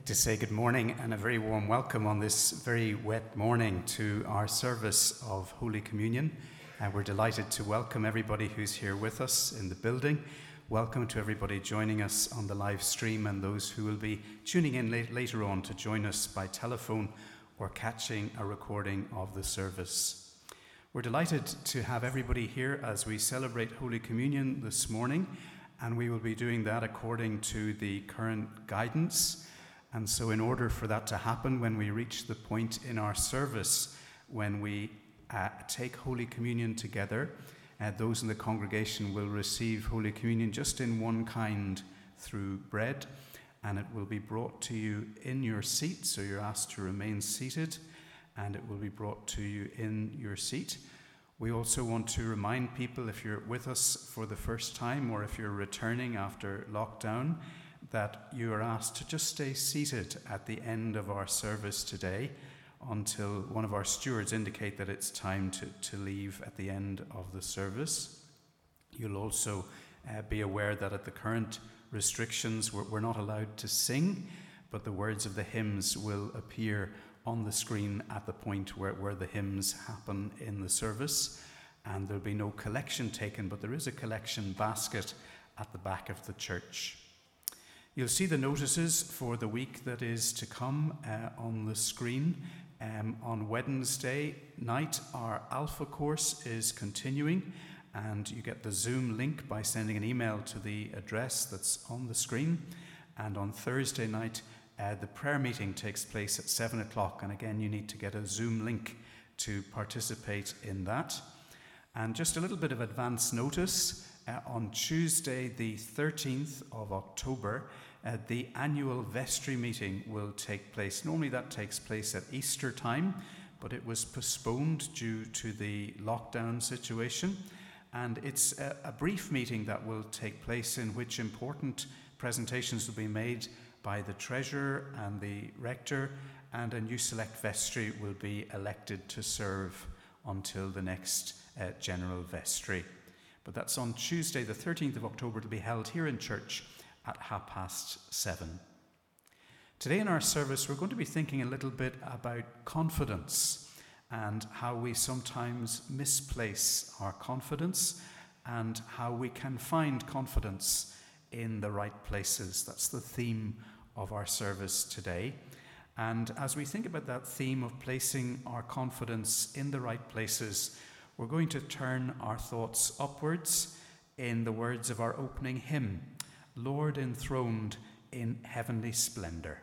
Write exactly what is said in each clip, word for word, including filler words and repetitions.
To say good morning and a very warm welcome on this very wet morning to our service of Holy Communion. And we're delighted to welcome everybody who's here with us in the building. Welcome to everybody joining us on the live stream and those who will be tuning in late, later on to join us by telephone or catching a recording of the service. We're delighted to have everybody here as we celebrate Holy Communion this morning, and we will be doing that according to the current guidance. And so in order for that to happen, when we reach the point in our service when we uh, take Holy Communion together, uh, those in the congregation will receive Holy Communion just in one kind through bread, and it will be brought to you in your seat, so you're asked to remain seated, and it will be brought to you in your seat. We also want to remind people, if you're with us for the first time or if you're returning after lockdown, that you are asked to just stay seated at the end of our service today until one of our stewards indicate that it's time to, to leave at the end of the service. You'll also uh, be aware that at the current restrictions, we're, we're not allowed to sing, but the words of the hymns will appear on the screen at the point where, where the hymns happen in the service. And there'll be no collection taken, but there is a collection basket at the back of the church. You'll see the notices for the week that is to come uh, on the screen. Um, on Wednesday night, our Alpha course is continuing, and you get the Zoom link by sending an email to the address that's on the screen. And on Thursday night, uh, the prayer meeting takes place at seven o'clock, and again, you need to get a Zoom link to participate in that. And just a little bit of advance notice, uh, on Tuesday the thirteenth of October, Uh, the annual vestry meeting will take place. Normally that takes place at Easter time, but it was postponed due to the lockdown situation. And it's a, a brief meeting that will take place in which important presentations will be made by the treasurer and the rector, and a new select vestry will be elected to serve until the next uh, general vestry. But that's on Tuesday the thirteenth of October. It'll be held here in church at half past seven. Today in our service, we're going to be thinking a little bit about confidence and how we sometimes misplace our confidence and how we can find confidence in the right places. That's the theme of our service today. And as we think about that theme of placing our confidence in the right places, we're going to turn our thoughts upwards in the words of our opening hymn, Lord enthroned in heavenly splendor.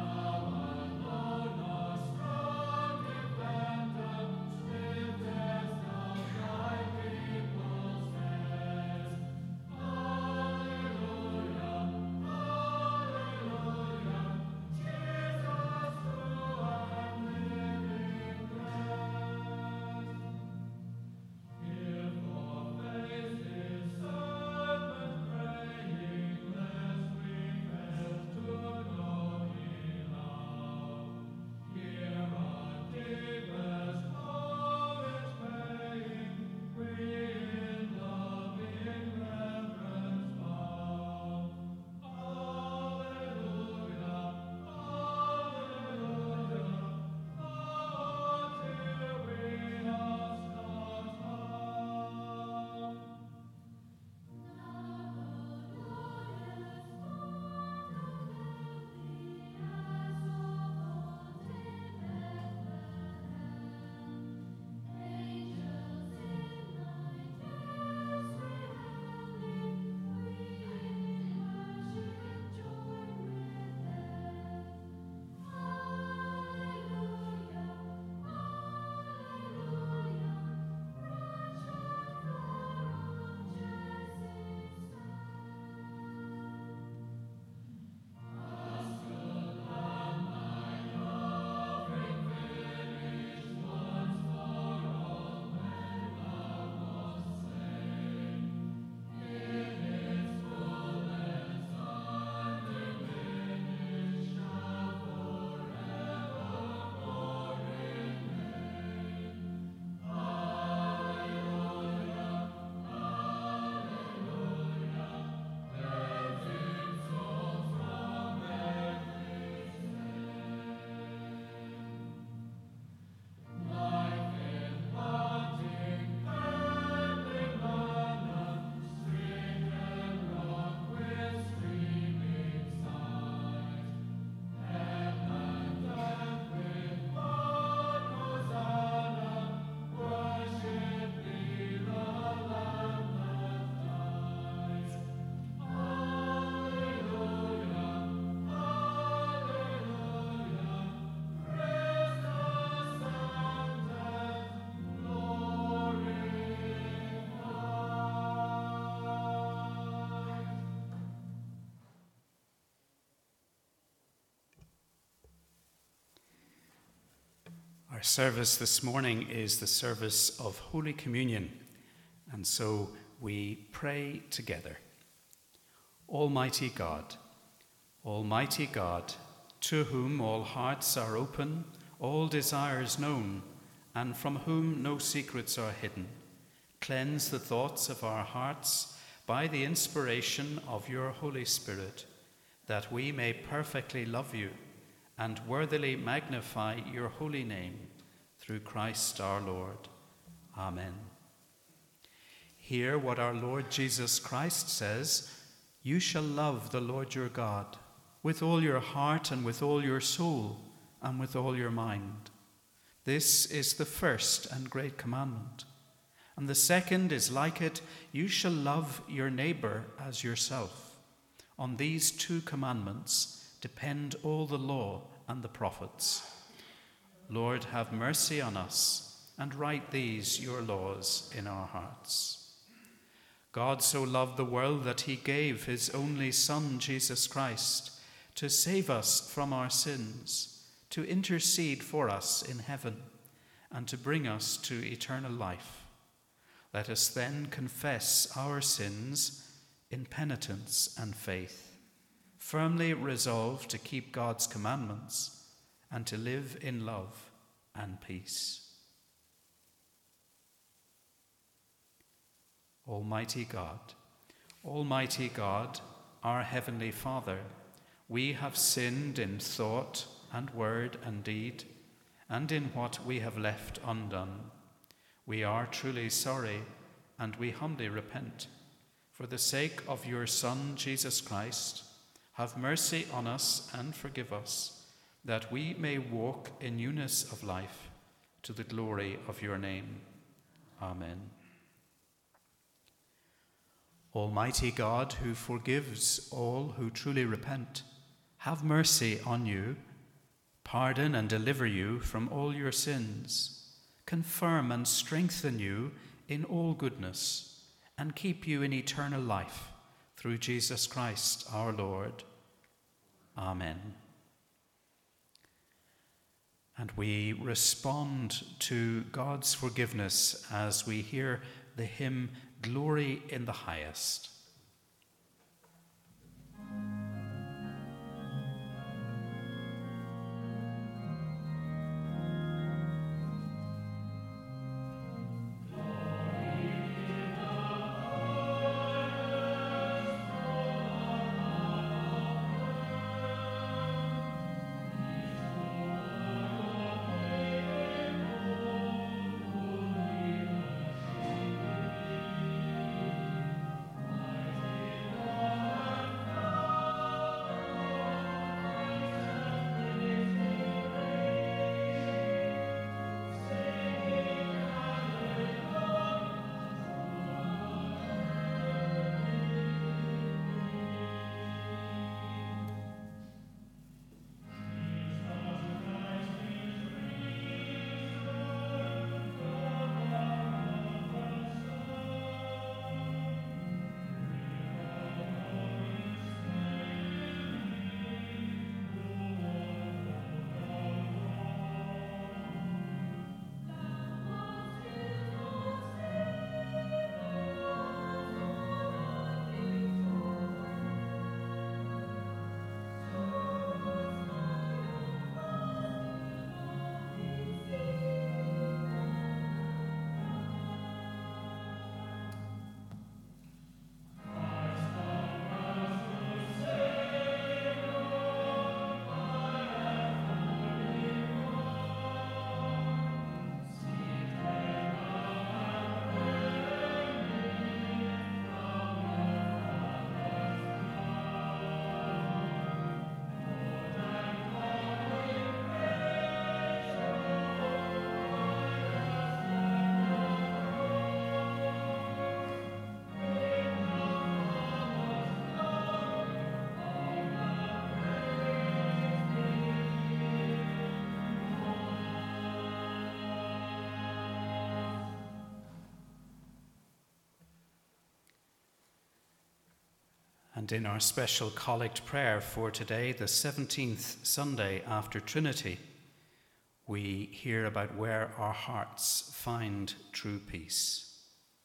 There Our service this morning is the service of Holy Communion, and so we pray together. Almighty God, Almighty God, to whom all hearts are open, all desires known, and from whom no secrets are hidden, cleanse the thoughts of our hearts by the inspiration of your Holy Spirit, that we may perfectly love you and worthily magnify your holy name, through Christ our Lord. Amen. Hear what our Lord Jesus Christ says: "You shall love the Lord your God with all your heart and with all your soul and with all your mind. This is the first and great commandment. And the second is like it: you shall love your neighbor as yourself. On these two commandments depend all the law and the prophets. Lord, have mercy on us, and write these your laws in our hearts. God so loved the world that he gave his only Son, Jesus Christ, to save us from our sins, to intercede for us in heaven, and to bring us to eternal life. Let us then confess our sins in penitence and faith, firmly resolved to keep God's commandments and to live in love and peace." Almighty God, Almighty God, our Heavenly Father, we have sinned in thought and word and deed, and in what we have left undone. We are truly sorry, and we humbly repent. For the sake of your Son, Jesus Christ, have mercy on us and forgive us, that we may walk in newness of life to the glory of your name. Amen. Almighty God, who forgives all who truly repent, have mercy on you, pardon and deliver you from all your sins, confirm and strengthen you in all goodness, and keep you in eternal life, through Jesus Christ our Lord. Amen. And we respond to God's forgiveness as we hear the hymn, "Glory in the Highest." And in our special collect prayer for today, the seventeenth Sunday after Trinity, we hear about where our hearts find true peace.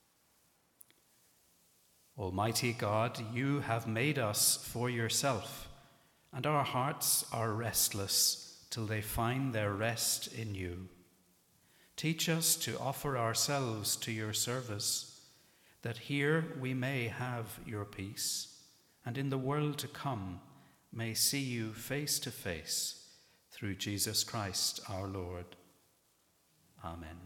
Almighty God, you have made us for yourself, and our hearts are restless till they find their rest in you. Teach us to offer ourselves to your service, that here we may have your peace, and in the world to come may see you face to face, through Jesus Christ our Lord. Amen.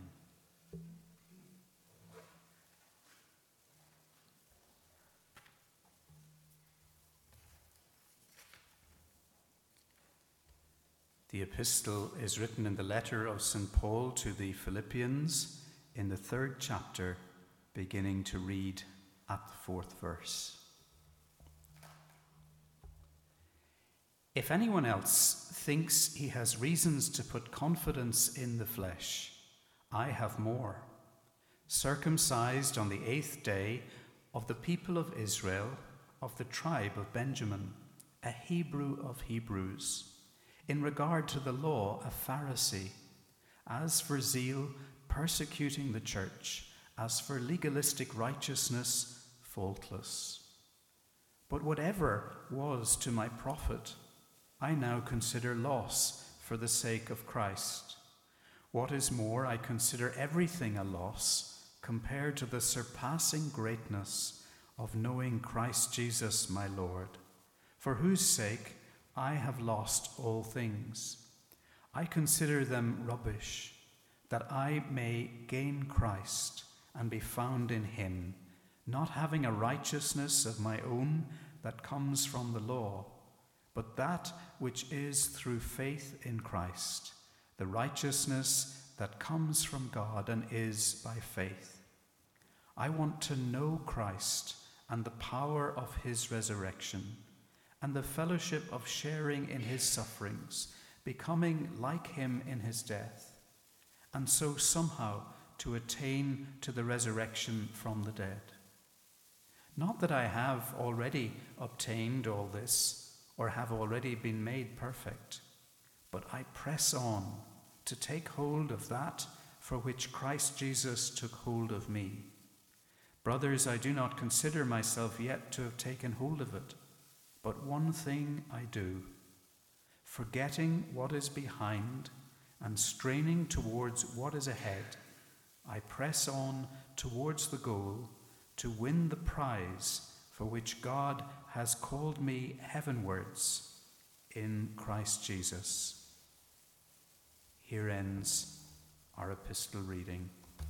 The epistle is written in the letter of Saint Paul to the Philippians in the third chapter, beginning to read at the fourth verse. If anyone else thinks he has reasons to put confidence in the flesh, I have more. Circumcised on the eighth day, of the people of Israel, of the tribe of Benjamin, a Hebrew of Hebrews, in regard to the law, a Pharisee, as for zeal, persecuting the church, as for legalistic righteousness, faultless. But whatever was to my profit, I now consider loss for the sake of Christ. What is more, I consider everything a loss compared to the surpassing greatness of knowing Christ Jesus my Lord, for whose sake I have lost all things. I consider them rubbish, that I may gain Christ and be found in him, not having a righteousness of my own that comes from the law, but that which is through faith in Christ, the righteousness that comes from God and is by faith. I want to know Christ and the power of his resurrection, and the fellowship of sharing in his sufferings, becoming like him in his death, and so somehow to attain to the resurrection from the dead. Not that I have already obtained all this, or have already been made perfect, but I press on to take hold of that for which Christ Jesus took hold of me. Brothers, I do not consider myself yet to have taken hold of it, but one thing I do, forgetting what is behind and straining towards what is ahead, I press on towards the goal to win the prize for which God has called me heavenwards in Christ Jesus. Here ends our epistle reading.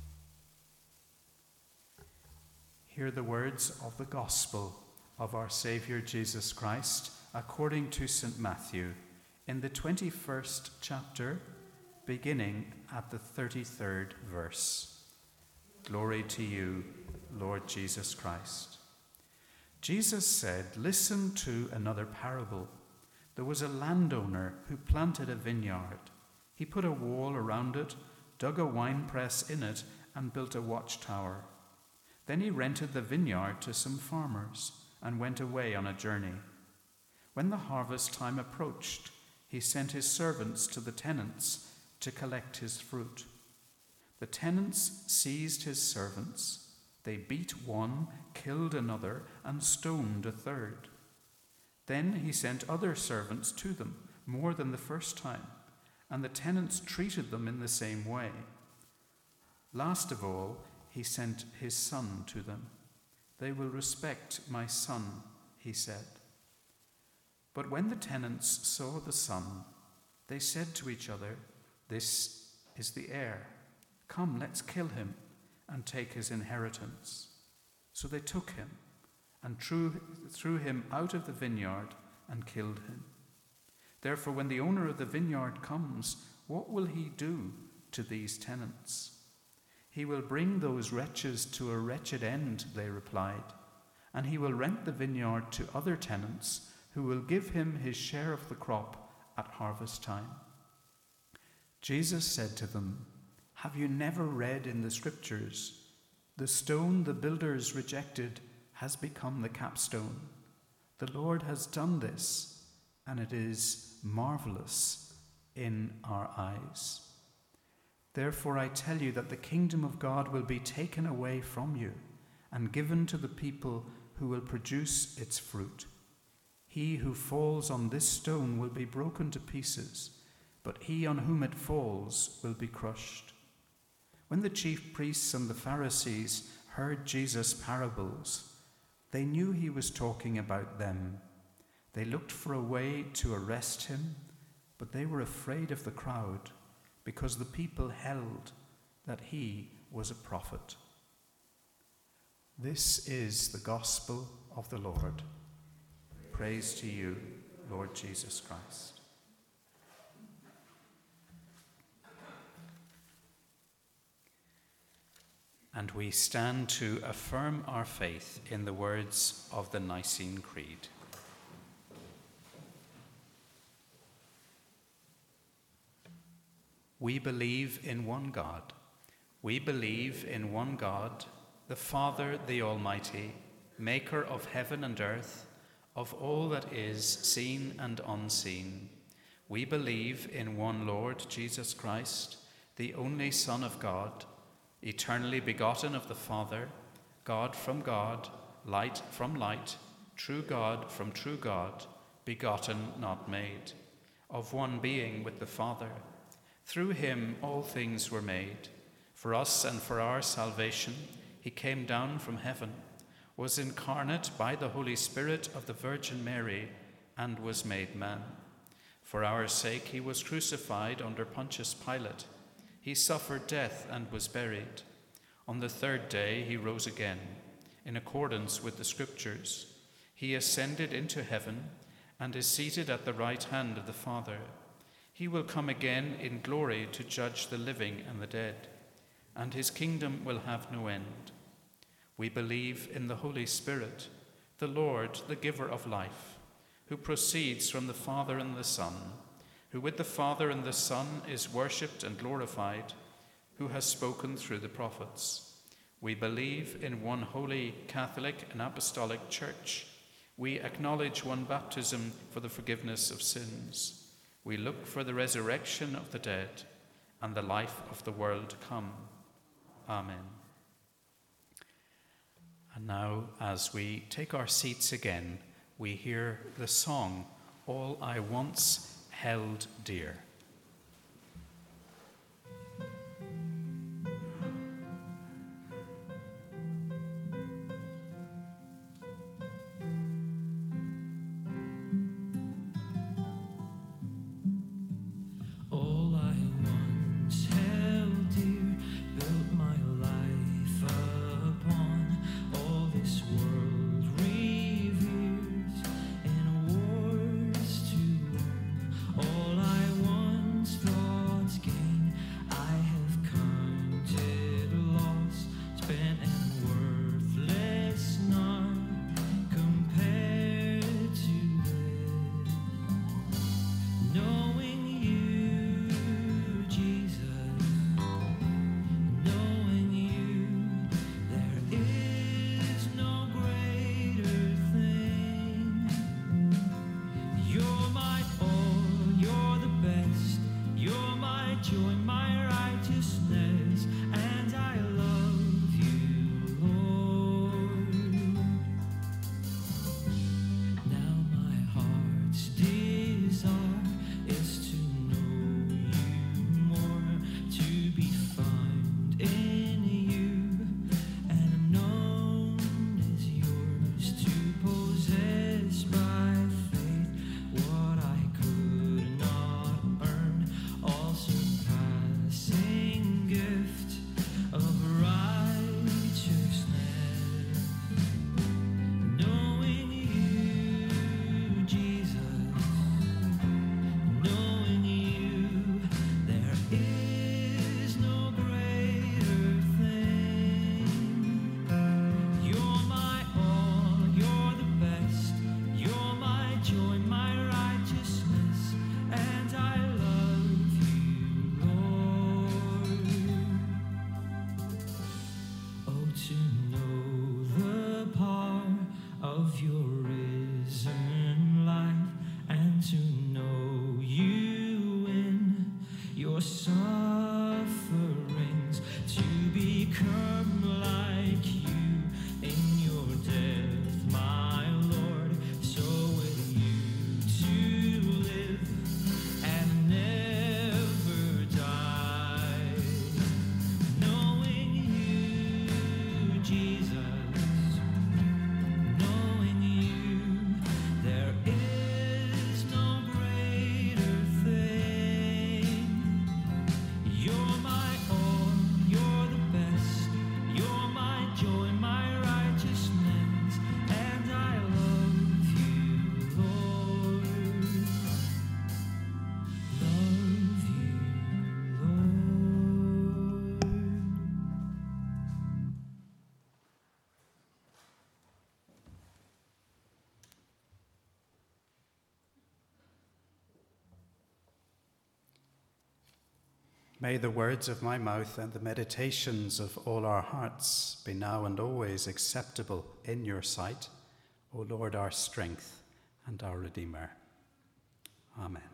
Hear the words of the gospel of our Saviour Jesus Christ according to Saint Matthew in the twenty-first chapter, beginning at the thirty-third verse. Glory to you, Lord Jesus Christ. Jesus said, "Listen to another parable. There was a landowner who planted a vineyard. He put a wall around it, dug a winepress in it, and built a watchtower. Then he rented the vineyard to some farmers and went away on a journey. When the harvest time approached, he sent his servants to the tenants to collect his fruit. The tenants seized his servants. They beat one, killed another, and stoned a third. Then he sent other servants to them, more than the first time, and the tenants treated them in the same way. Last of all, he sent his son to them. They will respect my son, he said. But when the tenants saw the son, they said to each other, 'This is the heir. Come, let's kill him and take his inheritance.' So they took him and threw, threw him out of the vineyard and killed him. Therefore, when the owner of the vineyard comes, what will he do to these tenants?" "He will bring those wretches to a wretched end," they replied, "and he will rent the vineyard to other tenants who will give him his share of the crop at harvest time." Jesus said to them, "Have you never read in the scriptures, 'The stone the builders rejected has become the capstone'? The Lord has done this, and it is marvelous in our eyes." Therefore I tell you that the kingdom of God will be taken away from you and given to the people who will produce its fruit. He who falls on this stone will be broken to pieces, but he on whom it falls will be crushed." When the chief priests and the Pharisees heard Jesus' parables, they knew he was talking about them. They looked for a way to arrest him, but they were afraid of the crowd, because the people held that he was a prophet. This is the gospel of the Lord. Praise to you, Lord Jesus Christ. And we stand to affirm our faith in the words of the Nicene Creed. We believe in one God. We believe in one God, the Father, the Almighty, maker of heaven and earth, of all that is seen and unseen. We believe in one Lord Jesus Christ, the only Son of God, eternally begotten of the Father, God from God, light from light, true God from true God, begotten, not made, of one being with the Father. Through him all things were made. For us and for our salvation, he came down from heaven, was incarnate by the Holy Spirit of the Virgin Mary, and was made man. For our sake he was crucified under Pontius Pilate. He suffered death and was buried. On the third day he rose again, in accordance with the Scriptures. He ascended into heaven and is seated at the right hand of the Father. He will come again in glory to judge the living and the dead, and his kingdom will have no end. We believe in the Holy Spirit, the Lord, the giver of life, who proceeds from the Father and the Son, who with the Father and the Son is worshipped and glorified, who has spoken through the prophets. We believe in one holy, Catholic and Apostolic Church. We acknowledge one baptism for the forgiveness of sins. We look for the resurrection of the dead and the life of the world to come. Amen. And now, as we take our seats again, we hear the song, "All I Once Held Dear." Suffer become like you in your death, my Lord. So with you to live and never die, knowing you, Jesus, knowing you, there is no greater thing. You're my all, you're the best, you're my joy, my righteousness, and I love you, Lord. Love you, Lord. May the words of my mouth and the meditations of all our hearts be now and always acceptable in your sight, O Lord, our strength and our Redeemer. Amen.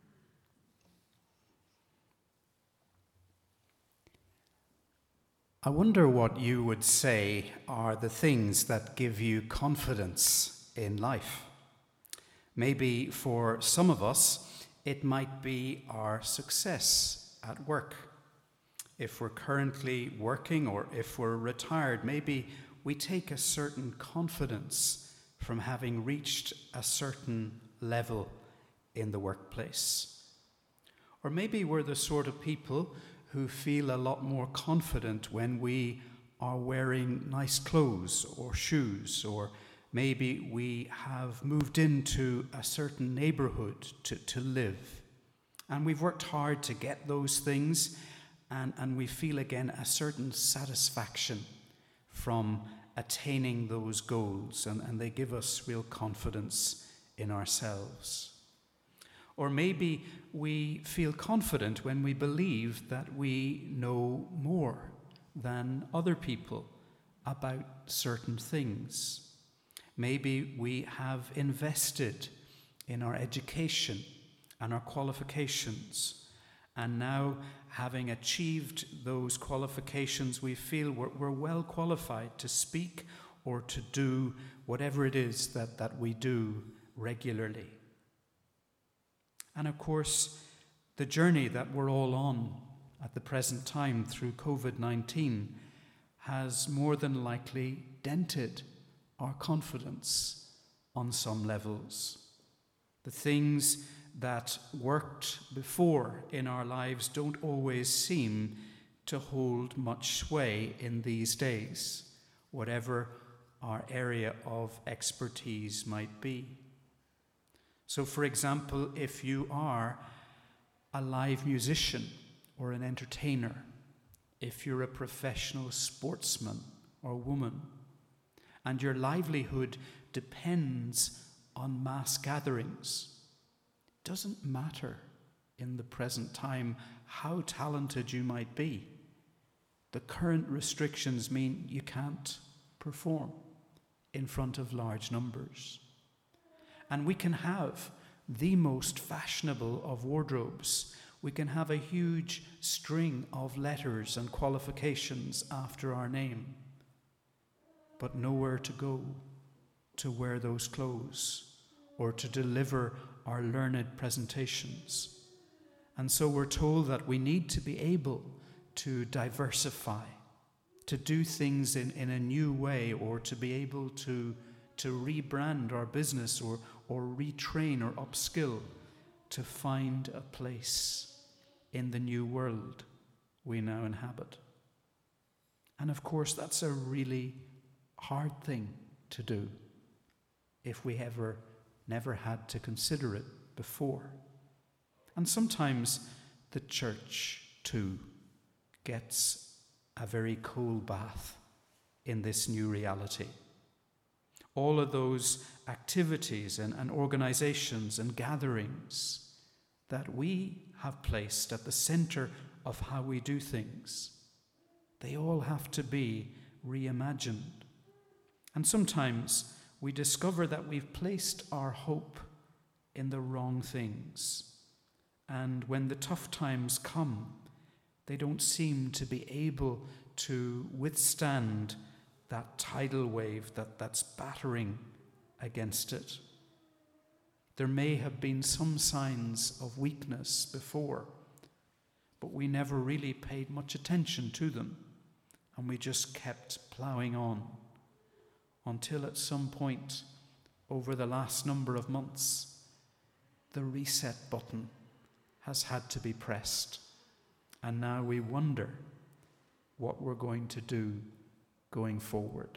I wonder what you would say are the things that give you confidence in life. Maybe for some of us, it might be our success at work. If we're currently working or if we're retired, maybe we take a certain confidence from having reached a certain level in the workplace. Or maybe we're the sort of people who feel a lot more confident when we are wearing nice clothes or shoes, or maybe we have moved into a certain neighborhood to, to live. And we've worked hard to get those things, and, and we feel again a certain satisfaction from attaining those goals, and, and they give us real confidence in ourselves. Or maybe we feel confident when we believe that we know more than other people about certain things. Maybe we have invested in our education and our qualifications, and now, having achieved those qualifications, we feel we're, we're well qualified to speak or to do whatever it is that, that we do regularly. And of course, the journey that we're all on at the present time through covid nineteen has more than likely dented our confidence on some levels. The things that worked before in our lives don't always seem to hold much sway in these days, whatever our area of expertise might be. So, for example, if you are a live musician or an entertainer, if you're a professional sportsman or woman, and your livelihood depends on mass gatherings, it doesn't matter in the present time how talented you might be. The current restrictions mean you can't perform in front of large numbers. And we can have the most fashionable of wardrobes. We can have a huge string of letters and qualifications after our name, but nowhere to go to wear those clothes or to deliver our learned presentations. And so we're told that we need to be able to diversify, to do things in, in a new way, or to be able to, to rebrand our business or, or retrain or upskill to find a place in the new world we now inhabit. And of course, that's a really hard thing to do if we ever never had to consider it before. And sometimes the church too gets a very cold bath in this new reality. All of those activities and, and organizations and gatherings that we have placed at the center of how we do things, they all have to be reimagined. And sometimes we discover that we've placed our hope in the wrong things. And when the tough times come, they don't seem to be able to withstand that tidal wave that, that's battering against it. There may have been some signs of weakness before, but we never really paid much attention to them, and we just kept ploughing on until at some point over the last number of months, the reset button has had to be pressed, and now we wonder what we're going to do going forward.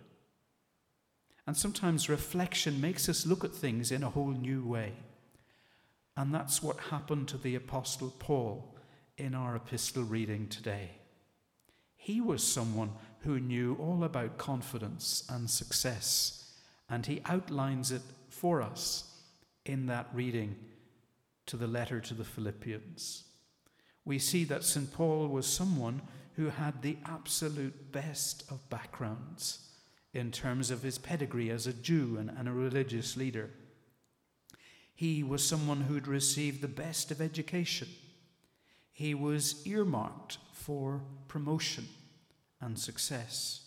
And sometimes reflection makes us look at things in a whole new way. And that's what happened to the Apostle Paul in our epistle reading today. He was someone who knew all about confidence and success, and he outlines it for us in that reading to the letter to the Philippians. We see that Saint Paul was someone who had the absolute best of backgrounds in terms of his pedigree as a Jew and, and a religious leader. He was someone who'd received the best of education. He was earmarked for promotion and success.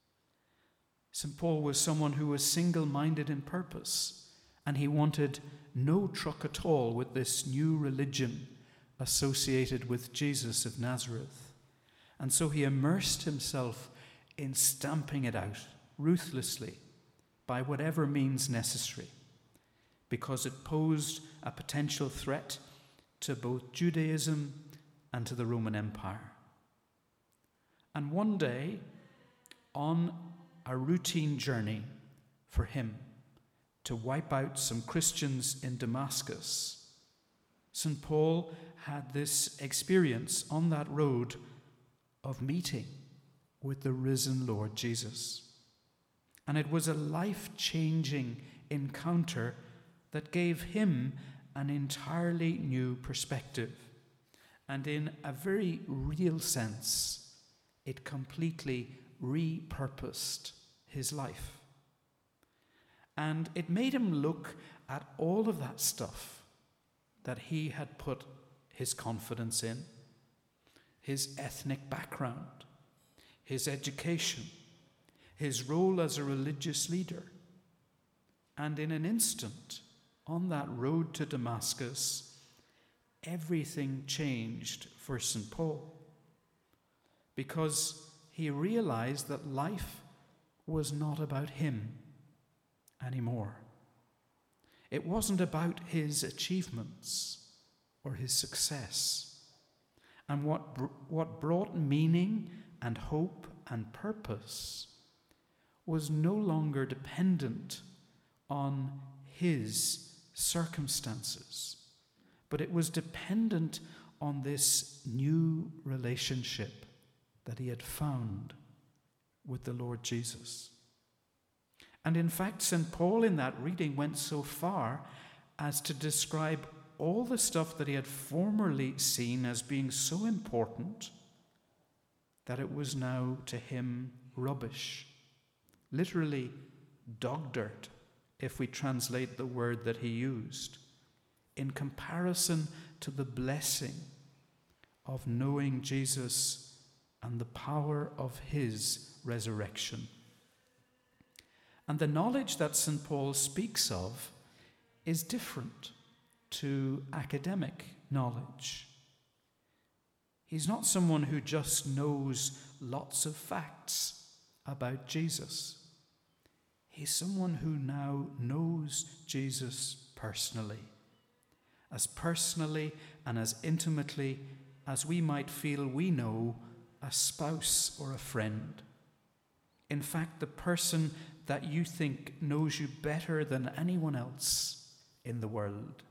Saint Paul was someone who was single-minded in purpose, and he wanted no truck at all with this new religion associated with Jesus of Nazareth. And so he immersed himself in stamping it out ruthlessly by whatever means necessary, because it posed a potential threat to both Judaism and to the Roman Empire. And one day, on a routine journey for him to wipe out some Christians in Damascus, Saint Paul had this experience on that road of meeting with the risen Lord Jesus. And it was a life-changing encounter that gave him an entirely new perspective. And in a very real sense, it completely repurposed his life. And it made him look at all of that stuff that he had put his confidence in, his ethnic background, his education, his role as a religious leader. And in an instant, on that road to Damascus, everything changed for Saint Paul, because he realized that life was not about him anymore. It wasn't about his achievements or his success. And what, br- what brought meaning and hope and purpose was no longer dependent on his circumstances, but it was dependent on this new relationship that he had found with the Lord Jesus. And in fact, Saint Paul in that reading went so far as to describe all the stuff that he had formerly seen as being so important that it was now to him rubbish. Literally dog dirt, if we translate the word that he used, in comparison to the blessing of knowing Jesus and the power of his resurrection. And the knowledge that Saint Paul speaks of is different to academic knowledge. He's not someone who just knows lots of facts about Jesus. He's someone who now knows Jesus personally, as personally and as intimately as we might feel we know a spouse or a friend. In fact, the person that you think knows you better than anyone else in the world.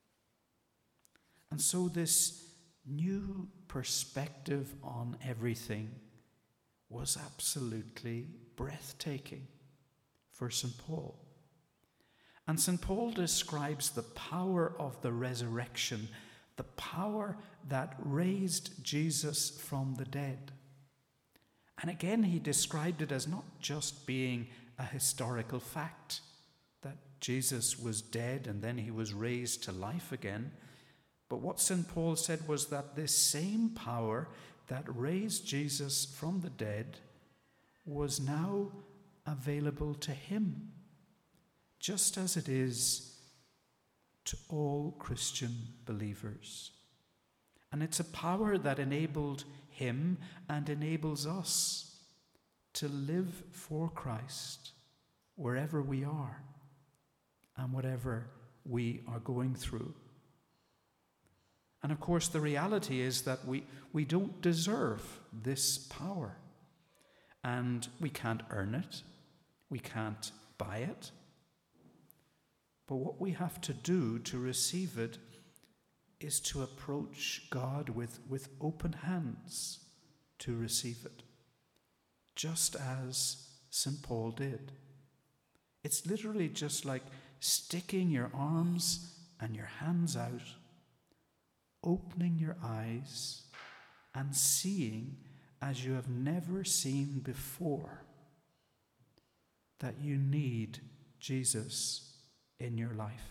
And so this new perspective on everything was absolutely breathtaking for Saint Paul. And Saint Paul describes the power of the resurrection, the power that raised Jesus from the dead. And again, he described it as not just being a historical fact, that Jesus was dead and then he was raised to life again. But what Saint Paul said was that this same power that raised Jesus from the dead was now available to him, just as it is to all Christian believers. And it's a power that enabled him and enables us to live for Christ wherever we are and whatever we are going through. And of course, the reality is that we, we don't deserve this power. And we can't earn it. We can't buy it. But what we have to do to receive it is to approach God with, with open hands to receive it, just as Saint Paul did. It's literally just like sticking your arms and your hands out, opening your eyes and seeing as you have never seen before that you need Jesus in your life.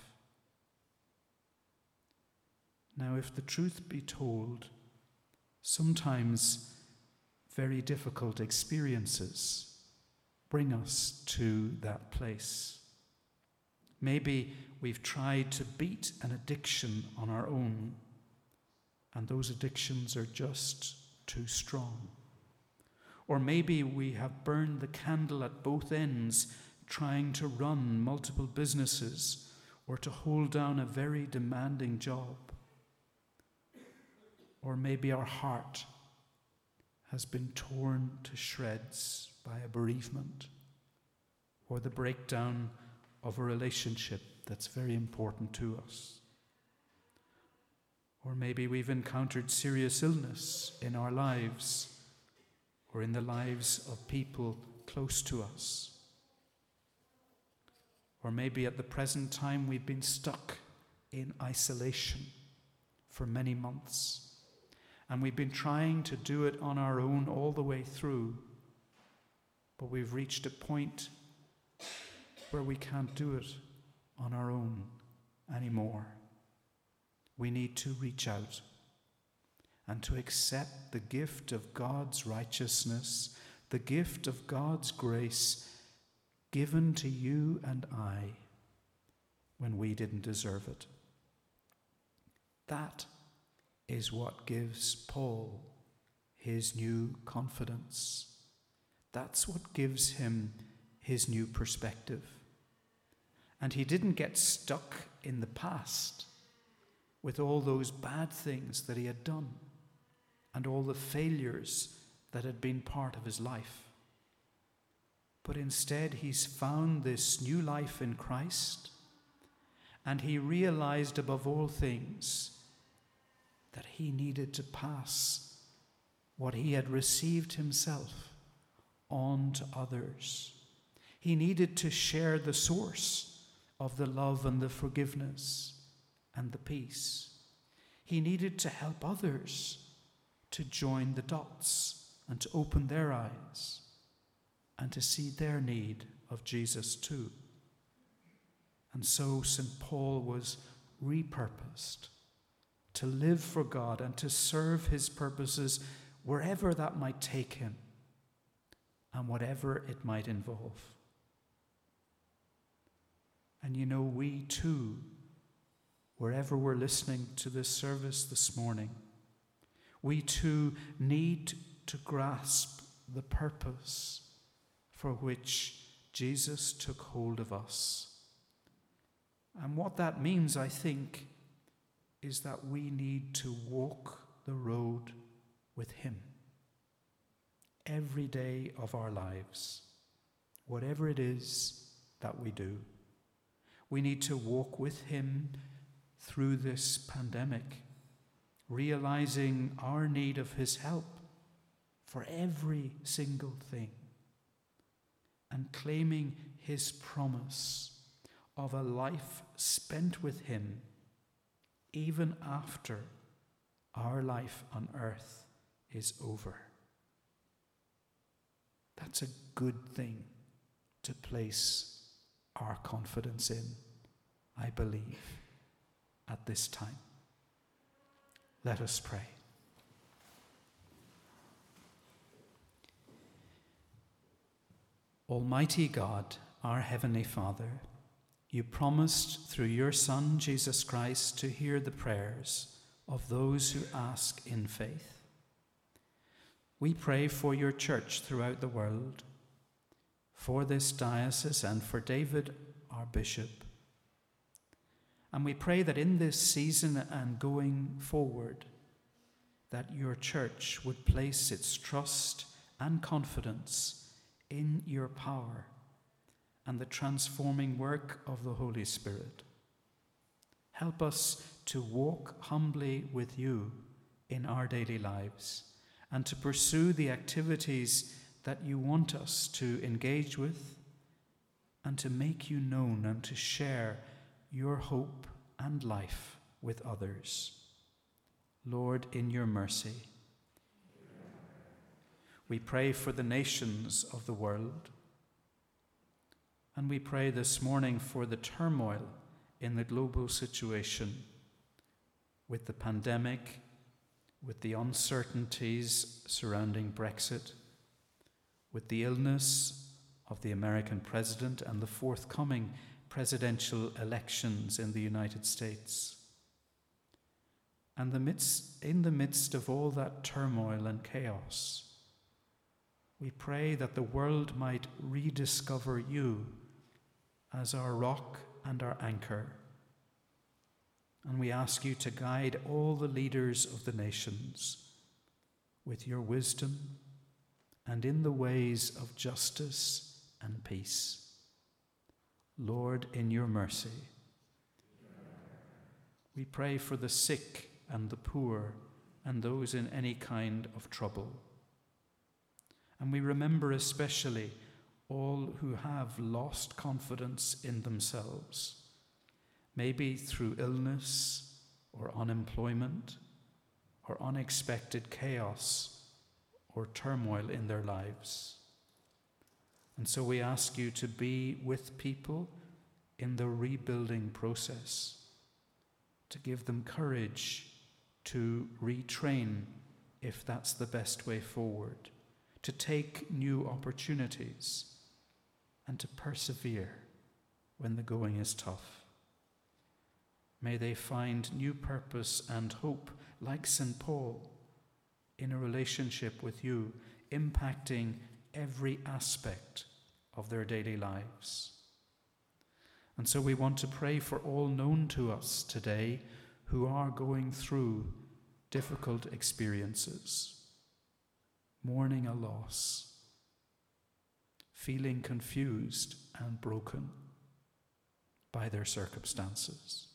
Now, if the truth be told, sometimes very difficult experiences bring us to that place. Maybe we've tried to beat an addiction on our own, and those addictions are just too strong. Or maybe we have burned the candle at both ends, trying to run multiple businesses or to hold down a very demanding job. Or maybe our heart has been torn to shreds by a bereavement or the breakdown of a relationship that's very important to us. Or maybe we've encountered serious illness in our lives or in the lives of people close to us. Or maybe at the present time we've been stuck in isolation for many months. And we've been trying to do it on our own all the way through, but we've reached a point where we can't do it on our own anymore. We need to reach out and to accept the gift of God's righteousness, the gift of God's grace given to you and I when we didn't deserve it. That is what gives Paul his new confidence. That's what gives him his new perspective. And he didn't get stuck in the past with all those bad things that he had done and all the failures that had been part of his life. But instead, he's found this new life in Christ, and he realized above all things that he needed to pass what he had received himself on to others. He needed to share the source of the love and the forgiveness and the peace. He needed to help others to join the dots and to open their eyes and to see their need of Jesus too. And so Saint Paul was repurposed to live for God and to serve his purposes wherever that might take him and whatever it might involve. And you know, we too, wherever we're listening to this service this morning, we too need to grasp the purpose for which Jesus took hold of us. And what that means, I think, is that we need to walk the road with him every day of our lives, whatever it is that we do. We need to walk with him through this pandemic, realizing our need of his help for every single thing, and claiming his promise of a life spent with him even after our life on earth is over. That's a good thing to place our confidence in, I believe, at this time. Let us pray. Almighty God, our Heavenly Father, you promised through your Son, Jesus Christ, to hear the prayers of those who ask in faith. We pray for your church throughout the world, for this diocese and for David, our bishop. And we pray that in this season and going forward, that your church would place its trust and confidence in your power and the transforming work of the Holy Spirit. Help us to walk humbly with you in our daily lives and to pursue the activities that you want us to engage with and to make you known and to share your hope and life with others. Lord, in your mercy, we pray for the nations of the world. And we pray this morning for the turmoil in the global situation with the pandemic, with the uncertainties surrounding Brexit, with the illness of the American president and the forthcoming presidential elections in the United States. And the midst, in the midst of all that turmoil and chaos, we pray that the world might rediscover you as our rock and our anchor. And we ask you to guide all the leaders of the nations with your wisdom and in the ways of justice and peace. Lord, in your mercy, we pray for the sick and the poor and those in any kind of trouble. And we remember especially all who have lost confidence in themselves, maybe through illness or unemployment or unexpected chaos or turmoil in their lives. And so we ask you to be with people in the rebuilding process, to give them courage to retrain if that's the best way forward, to take new opportunities, and to persevere when the going is tough. May they find new purpose and hope, like Saint Paul, in a relationship with you, impacting every aspect of their daily lives. And so we want to pray for all known to us today who are going through difficult experiences, mourning a loss, feeling confused and broken by their circumstances.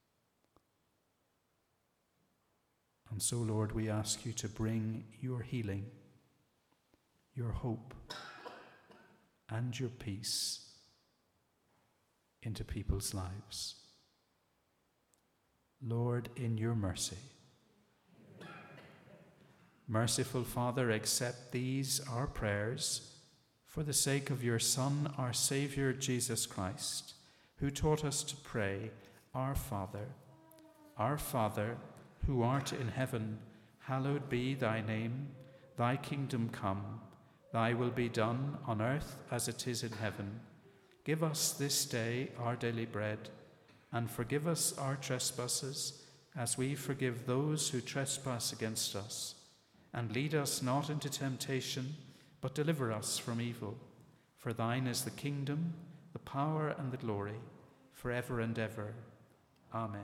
And so, Lord, we ask you to bring your healing, your hope, and your peace into people's lives. Lord, in your mercy. Merciful Father, accept these our prayers for the sake of your Son, our Saviour, Jesus Christ, who taught us to pray, Our Father, our Father, who art in heaven, hallowed be thy name. Thy kingdom come, thy will be done on earth as it is in heaven. Give us this day our daily bread, and forgive us our trespasses, as we forgive those who trespass against us. And lead us not into temptation, but deliver us from evil. For thine is the kingdom, the power, and the glory, forever and ever. Amen.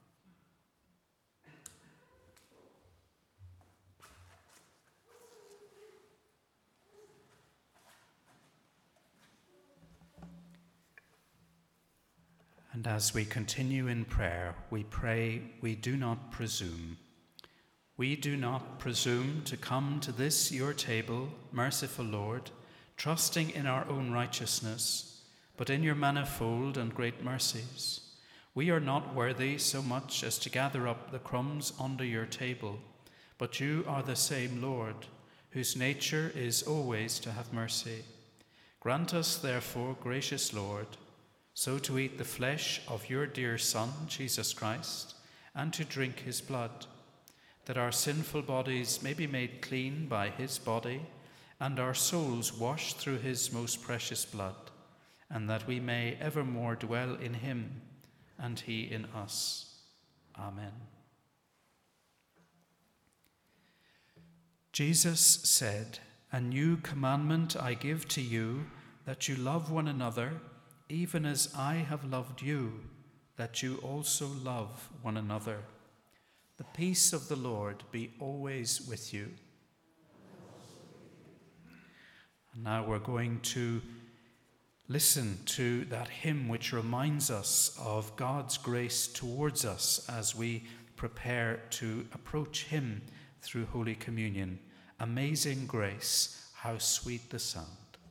And as we continue in prayer, we pray we do not presume. We do not presume to come to this your table, merciful Lord, trusting in our own righteousness, but in your manifold and great mercies. We are not worthy so much as to gather up the crumbs under your table, but you are the same Lord, whose nature is always to have mercy. Grant us, therefore, gracious Lord, so to eat the flesh of your dear Son, Jesus Christ, and to drink his blood, that our sinful bodies may be made clean by his body, and our souls washed through his most precious blood, and that we may evermore dwell in him, and he in us. Amen. Jesus said, "A new commandment I give to you, that you love one another, even as I have loved you, that you also love one another. The peace of the Lord be always with you." And now we're going to listen to that hymn which reminds us of God's grace towards us as we prepare to approach him through Holy Communion. Amazing grace, how sweet the sound.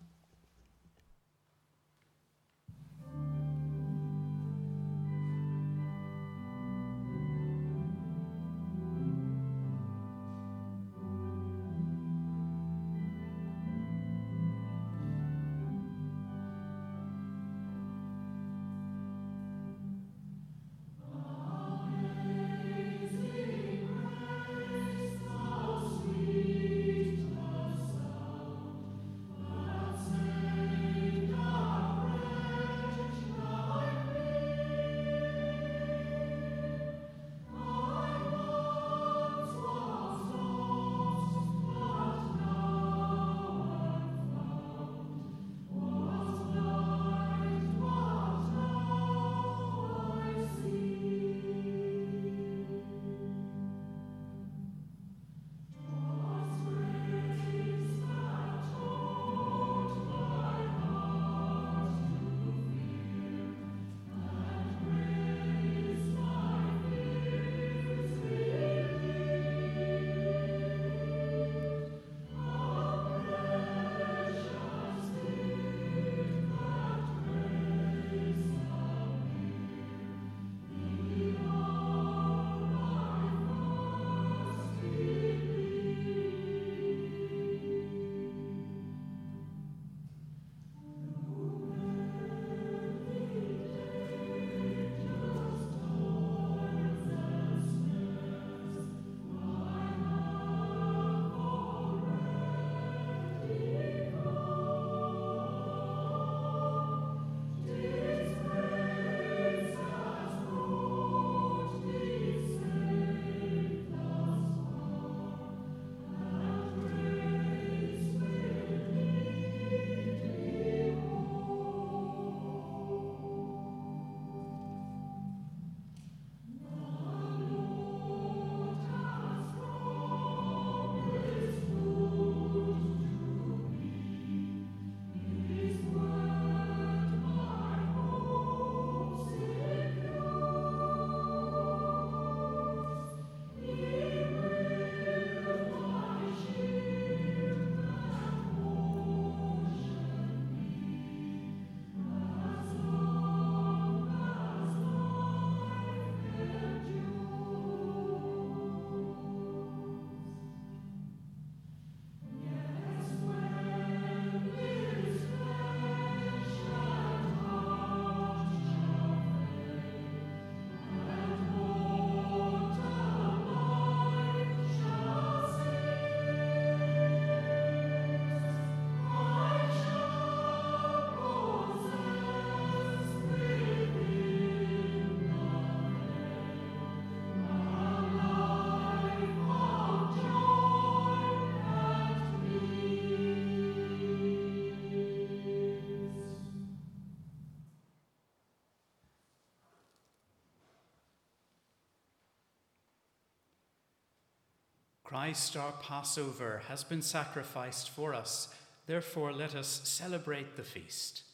Christ, our Passover, has been sacrificed for us. Therefore, let us celebrate the feast.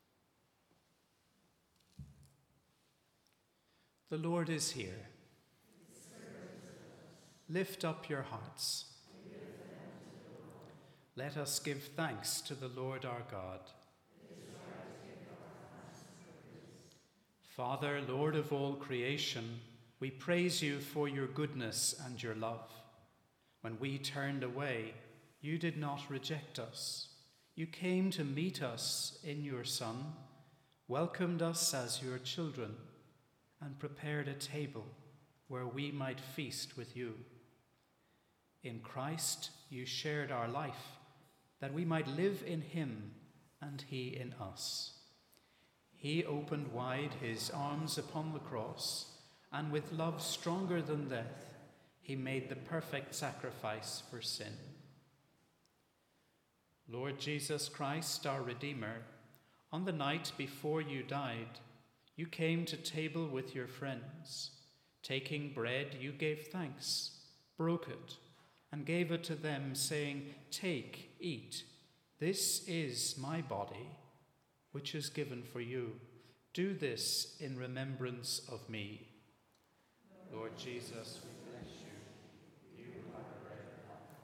The Lord is here. Lift up your hearts. Let us give thanks to the Lord our God. Father, Lord of all creation, we praise you for your goodness and your love. When we turned away, you did not reject us. You came to meet us in your Son, welcomed us as your children, and prepared a table where we might feast with you. In Christ, you shared our life, that we might live in him and he in us. He opened wide his arms upon the cross, and with love stronger than death, he made the perfect sacrifice for sin. Lord Jesus Christ, our Redeemer, on the night before you died, you came to table with your friends. Taking bread, you gave thanks, broke it, and gave it to them, saying, "Take, eat. This is my body, which is given for you. Do this in remembrance of me." Lord Jesus, we bless you. You are the bread of life.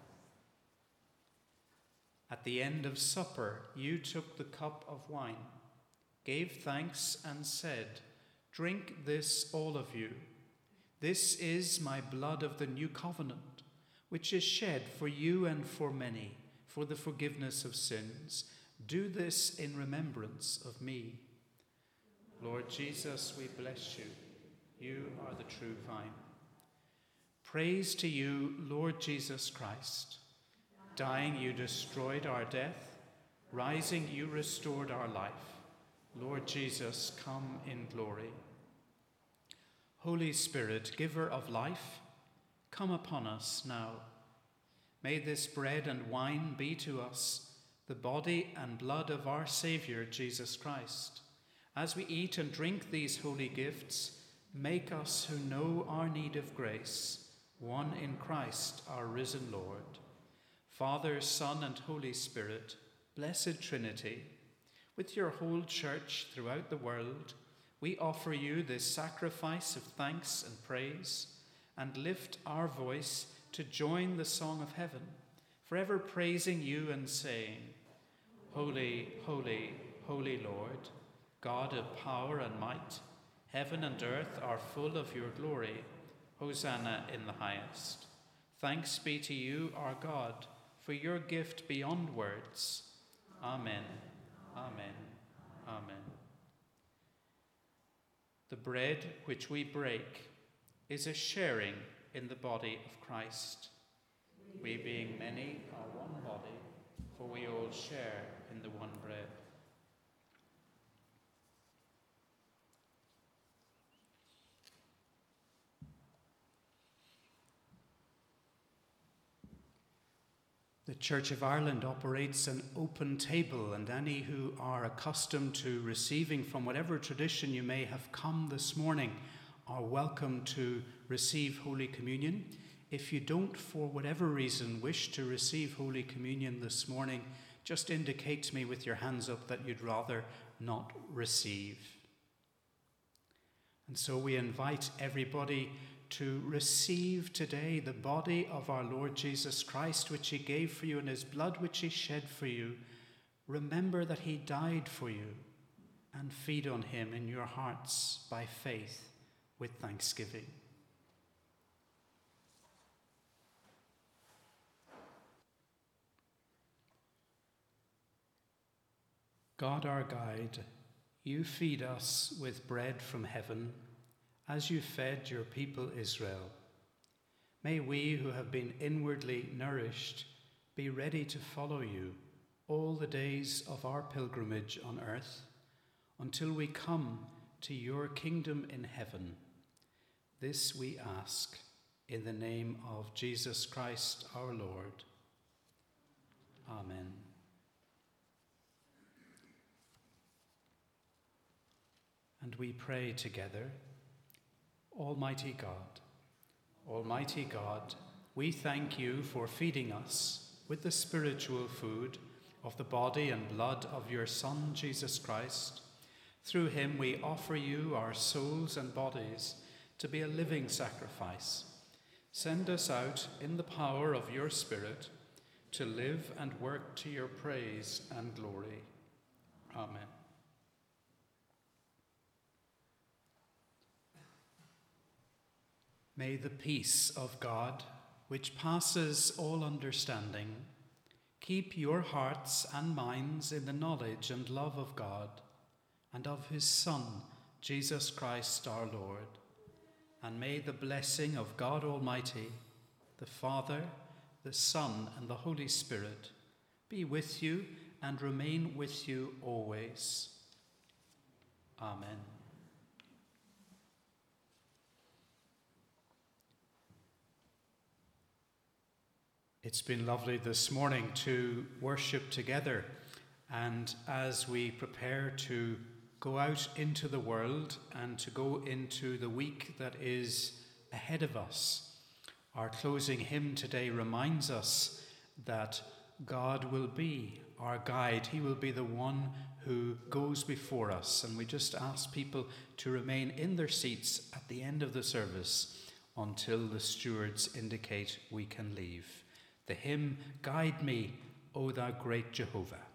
At the end of supper, you took the cup of wine, gave thanks, and said, "Drink this, all of you. This is my blood of the new covenant, which is shed for you and for many, for the forgiveness of sins. Do this in remembrance of me." Lord Jesus, we bless you. You are the true vine. Praise to you, Lord Jesus Christ. Dying, you destroyed our death. Rising, you restored our life. Lord Jesus, come in glory. Holy Spirit, giver of life, come upon us now. May this bread and wine be to us the body and blood of our Saviour, Jesus Christ. As we eat and drink these holy gifts, make us who know our need of grace, one in Christ, our risen Lord. Father, Son, and Holy Spirit, blessed Trinity, with your whole church throughout the world, we offer you this sacrifice of thanks and praise, and lift our voice to join the song of heaven, forever praising you and saying, "Holy, holy, holy Lord, God of power and might, heaven and earth are full of your glory. Hosanna in the highest. Thanks be to you, our God, for your gift beyond words. Amen, amen, amen. The bread which we break is a sharing in the body of Christ. We being many are one body, for we all share in the one bread. The Church of Ireland operates an open table, and any who are accustomed to receiving from whatever tradition you may have come this morning are welcome to receive Holy Communion. If you don't, for whatever reason, wish to receive Holy Communion this morning, just indicate to me with your hands up that you'd rather not receive. And so we invite everybody to receive today the body of our Lord Jesus Christ, which he gave for you, and his blood which he shed for you. Remember that he died for you, and feed on him in your hearts by faith with thanksgiving. God, our guide, you feed us with bread from heaven, as you fed your people Israel. May we who have been inwardly nourished be ready to follow you all the days of our pilgrimage on earth, until we come to your kingdom in heaven. This we ask in the name of Jesus Christ our Lord. Amen. And we pray together. Almighty God, Almighty God, we thank you for feeding us with the spiritual food of the body and blood of your Son, Jesus Christ. Through him we offer you our souls and bodies to be a living sacrifice. Send us out in the power of your Spirit to live and work to your praise and glory. Amen. May the peace of God, which passes all understanding, keep your hearts and minds in the knowledge and love of God and of his Son, Jesus Christ our Lord. And may the blessing of God Almighty, the Father, the Son, and the Holy Spirit be with you and remain with you always. Amen. It's been lovely this morning to worship together, and as we prepare to go out into the world and to go into the week that is ahead of us, our closing hymn today reminds us that God will be our guide. He will be the one who goes before us, and we just ask people to remain in their seats at the end of the service until the stewards indicate we can leave. The hymn, "Guide Me, O Thou Great Jehovah."